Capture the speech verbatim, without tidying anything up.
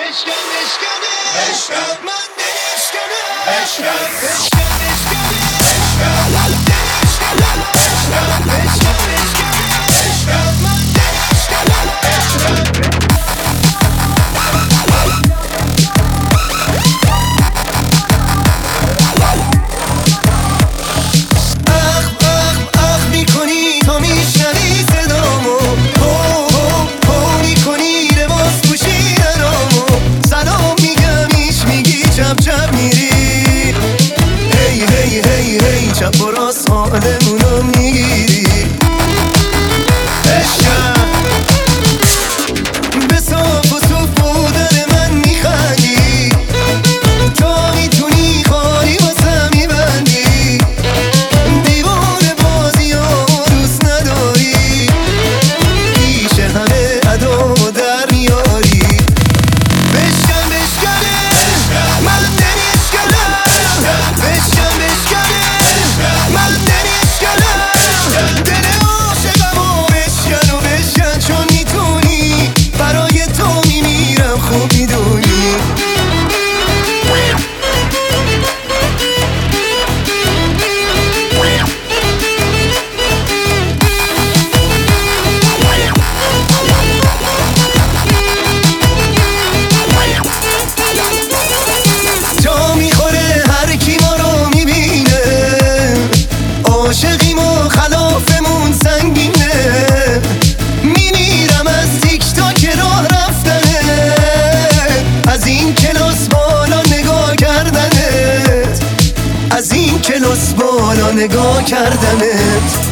چپ و راست حالمونو میگیری عشقم به صاف و صوف بودن من میخندی تا میتونی خاری واسه میبندی دیوار بازی ها دوست نداری پیش همه ادا در میاری بشکن بشکنه من نمیشکنم بشکن بشکنه من نمیشکنم دل عاشقم و بشکن و بشکن چون میتونی برای تو میمیرم خوب میدونی جا میخوره هر کی ما رو میبینه عاشقیم و خلافمون سنگینه میمیرم از تیک تاک راه رفتنه از این کلاس بالا نگاه کردنت از این کلاس بالا نگاه کردنت